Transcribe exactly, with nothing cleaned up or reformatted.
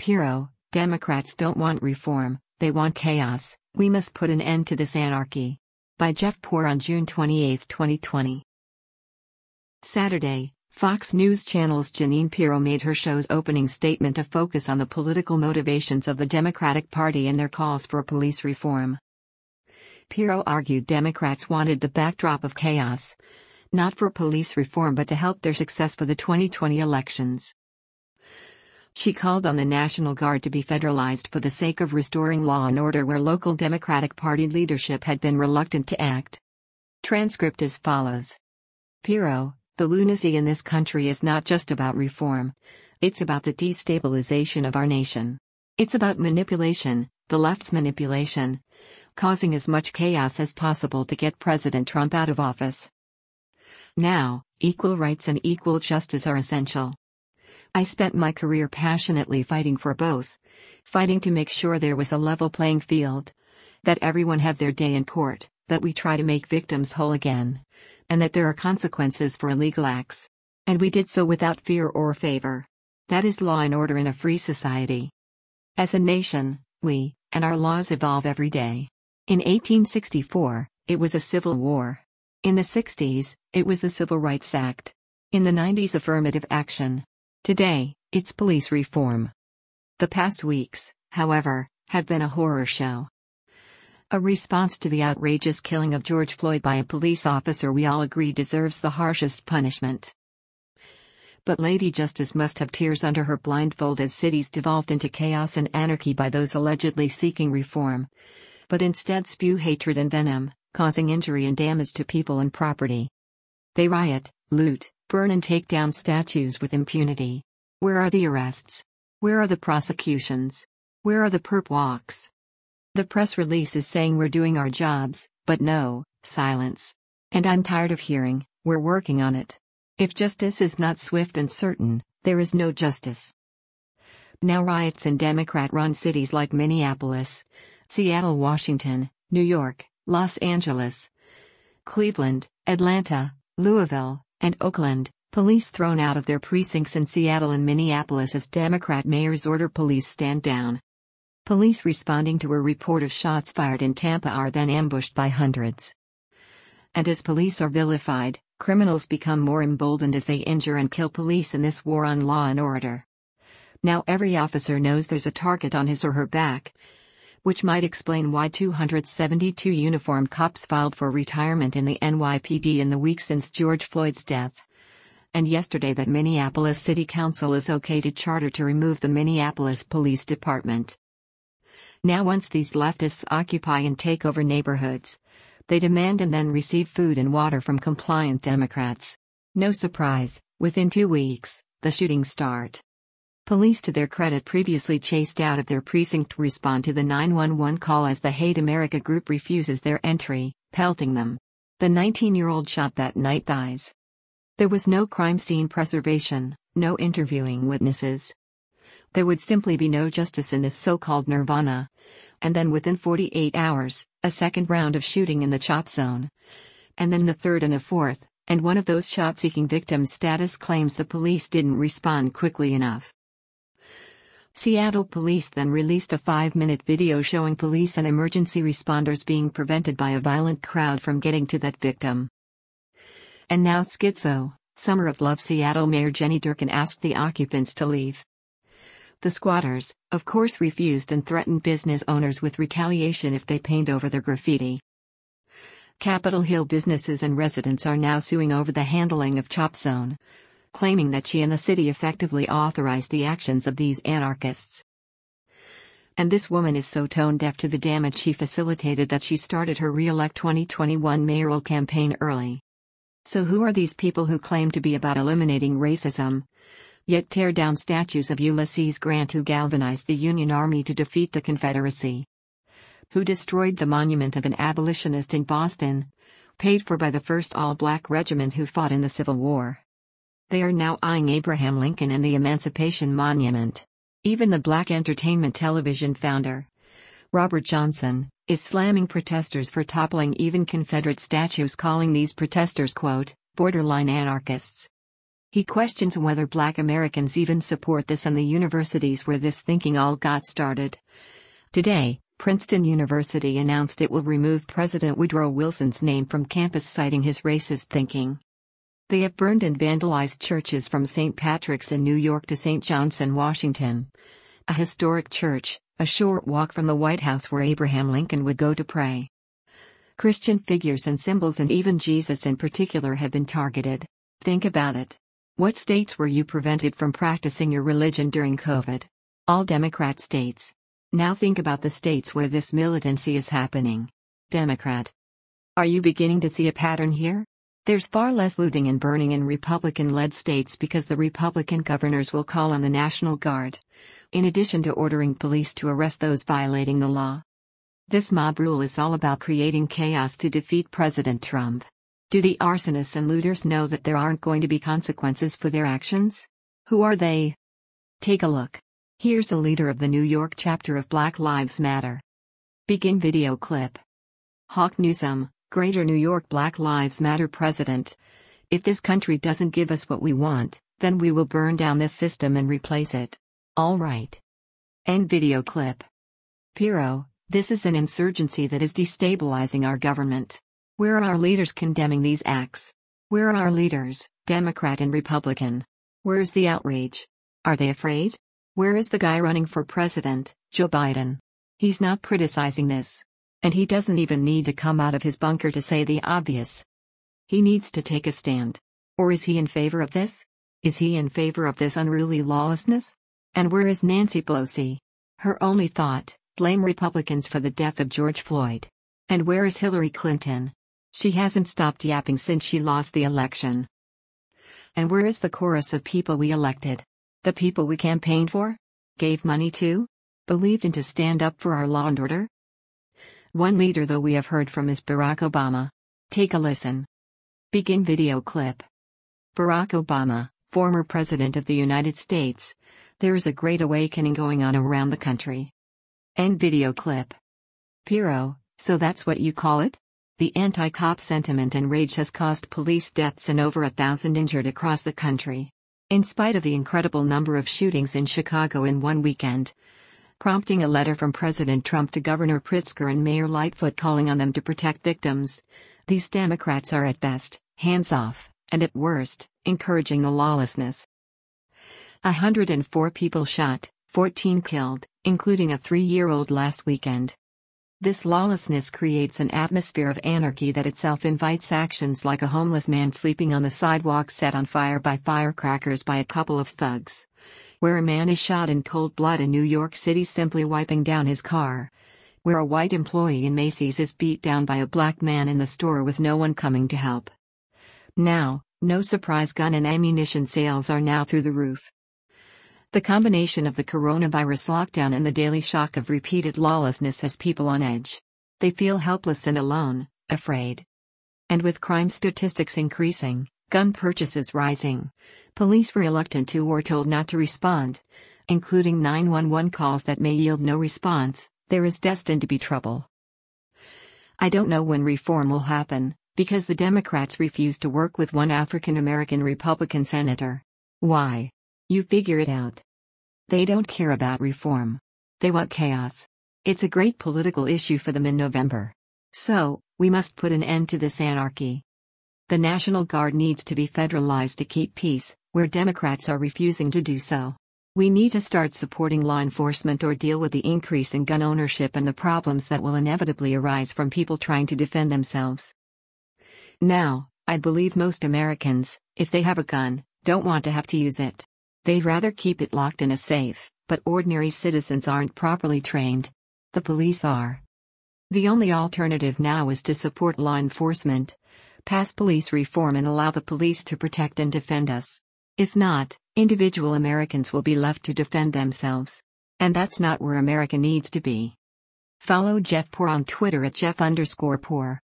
Pirro, Democrats don't want reform, they want chaos. We must put an end to this anarchy. By Jeff Poor on June twenty-eighth, twenty twenty. Saturday, Fox News Channel's Jeanine Pirro made her show's opening statement to focus on the political motivations of the Democratic Party and their calls for police reform. Pirro argued Democrats wanted the backdrop of chaos, not for police reform but to help their success for the twenty twenty elections. She called on the National Guard to be federalized for the sake of restoring law and order where local Democratic Party leadership had been reluctant to act. Transcript as follows. Pirro, the lunacy in this country is not just about reform. It's about the destabilization of our nation. It's about manipulation, the left's manipulation, causing as much chaos as possible to get President Trump out of office. Now, equal rights and equal justice are essential. I spent my career passionately fighting for both, fighting to make sure there was a level playing field, that everyone have their day in court, that we try to make victims whole again, and that there are consequences for illegal acts. And we did so without fear or favor. That is law and order in a free society. As a nation, we, and our laws evolve every day. In eighteen sixty-four, it was a civil war. In the sixties, it was the Civil Rights Act. In the nineties, affirmative action. Today, it's police reform. The past weeks, however, have been a horror show. A response to the outrageous killing of George Floyd by a police officer we all agree deserves the harshest punishment. But Lady Justice must have tears under her blindfold as cities devolved into chaos and anarchy by those allegedly seeking reform, but instead spew hatred and venom, causing injury and damage to people and property. They riot, loot, burn and take down statues with impunity. Where are the arrests? Where are the prosecutions? Where are the perp walks? The press release is saying we're doing our jobs, but no, silence. And I'm tired of hearing, we're working on it. If justice is not swift and certain, there is no justice. Now riots in Democrat-run cities like Minneapolis, Seattle, Washington, New York, Los Angeles, Cleveland, Atlanta, Louisville, and Oakland, police thrown out of their precincts in Seattle and Minneapolis as Democrat mayors order police stand down. Police responding to a report of shots fired in Tampa are then ambushed by hundreds. And as police are vilified, criminals become more emboldened as they injure and kill police in this war on law and order. Now every officer knows there's a target on his or her back, which might explain why two hundred seventy-two uniformed cops filed for retirement in the N Y P D in the week since George Floyd's death. And yesterday that Minneapolis City Council is okay to charter to remove the Minneapolis Police Department. Now once these leftists occupy and take over neighborhoods, they demand and then receive food and water from compliant Democrats. No surprise, within two weeks, the shootings start. Police, to their credit, previously chased out of their precinct respond to the nine one one call as the Hate America group refuses their entry, pelting them. The nineteen-year-old shot that night dies. There was no crime scene preservation, no interviewing witnesses. There would simply be no justice in this so-called nirvana. And then within forty-eight hours, a second round of shooting in the chop zone. And then the third and a fourth, and one of those shot-seeking victims' status claims the police didn't respond quickly enough. Seattle police then released a five-minute video showing police and emergency responders being prevented by a violent crowd from getting to that victim. And now schizo, Summer of Love Seattle Mayor Jenny Durkan asked the occupants to leave. The squatters, of course, refused and threatened business owners with retaliation if they paint over their graffiti. Capitol Hill businesses and residents are now suing over the handling of Chop Zone, claiming that she and the city effectively authorized the actions of these anarchists. And this woman is so tone-deaf to the damage she facilitated that she started her re-elect twenty twenty-one mayoral campaign early. So who are these people who claim to be about eliminating racism, yet tear down statues of Ulysses Grant, who galvanized the Union Army to defeat the Confederacy? Who destroyed the monument of an abolitionist in Boston, paid for by the first all-black regiment who fought in the Civil War? They are now eyeing Abraham Lincoln and the Emancipation Monument. Even the Black Entertainment Television founder, Robert Johnson, is slamming protesters for toppling even Confederate statues, calling these protesters, quote, borderline anarchists. He questions whether Black Americans even support this and the universities where this thinking all got started. Today, Princeton University announced it will remove President Woodrow Wilson's name from campus, citing his racist thinking. They have burned and vandalized churches from Saint Patrick's in New York to Saint John's in Washington. A historic church, a short walk from the White House where Abraham Lincoln would go to pray. Christian figures and symbols, and even Jesus in particular, have been targeted. Think about it. What states were you prevented from practicing your religion during COVID? All Democrat states. Now think about the states where this militancy is happening. Democrat. Are you beginning to see a pattern here? There's far less looting and burning in Republican-led states because the Republican governors will call on the National Guard, in addition to ordering police to arrest those violating the law. This mob rule is all about creating chaos to defeat President Trump. Do the arsonists and looters know that there aren't going to be consequences for their actions? Who are they? Take a look. Here's a leader of the New York chapter of Black Lives Matter. Begin video clip. Hawk Newsome, Greater New York Black Lives Matter president. If this country doesn't give us what we want, then we will burn down this system and replace it. All right. End video clip. Pirro, this is an insurgency that is destabilizing our government. Where are our leaders condemning these acts? Where are our leaders, Democrat and Republican? Where is the outrage? Are they afraid? Where is the guy running for president, Joe Biden? He's not criticizing this. And he doesn't even need to come out of his bunker to say the obvious. He needs to take a stand. Or is he in favor of this? Is he in favor of this unruly lawlessness? And where is Nancy Pelosi? Her only thought, blame Republicans for the death of George Floyd. And where is Hillary Clinton? She hasn't stopped yapping since she lost the election. And where is the chorus of people we elected? The people we campaigned for? Gave money to? Believed in to stand up for our law and order? One leader though we have heard from is Barack Obama. Take a listen. Begin video clip. Barack Obama, former President of the United States. There is a great awakening going on around the country. End video clip. Pirro, so that's what you call it? The anti-cop sentiment and rage has caused police deaths and over a thousand injured across the country. In spite of the incredible number of shootings in Chicago in one weekend, prompting a letter from President Trump to Governor Pritzker and Mayor Lightfoot calling on them to protect victims, these Democrats are at best hands-off, and at worst, encouraging the lawlessness. one hundred four people shot, fourteen killed, including a three-year-old last weekend. This lawlessness creates an atmosphere of anarchy that itself invites actions like a homeless man sleeping on the sidewalk set on fire by firecrackers by a couple of thugs. Where a man is shot in cold blood in New York City simply wiping down his car. Where a white employee in Macy's is beat down by a black man in the store with no one coming to help. Now, no surprise, gun and ammunition sales are now through the roof. The combination of the coronavirus lockdown and the daily shock of repeated lawlessness has people on edge. They feel helpless and alone, afraid. And with crime statistics increasing, gun purchases rising, police reluctant to or told not to respond, including nine one one calls that may yield no response, there is destined to be trouble. I don't know when reform will happen, because the Democrats refuse to work with one African American Republican senator. Why? You figure it out. They don't care about reform. They want chaos. It's a great political issue for them in November. So, we must put an end to this anarchy. The National Guard needs to be federalized to keep peace, where Democrats are refusing to do so. We need to start supporting law enforcement or deal with the increase in gun ownership and the problems that will inevitably arise from people trying to defend themselves. Now, I believe most Americans, if they have a gun, don't want to have to use it. They'd rather keep it locked in a safe, but ordinary citizens aren't properly trained. The police are. The only alternative now is to support law enforcement, pass police reform and allow the police to protect and defend us. If not, individual Americans will be left to defend themselves. And that's not where America needs to be. Follow Jeff Poor on Twitter at Jeff underscore Poor.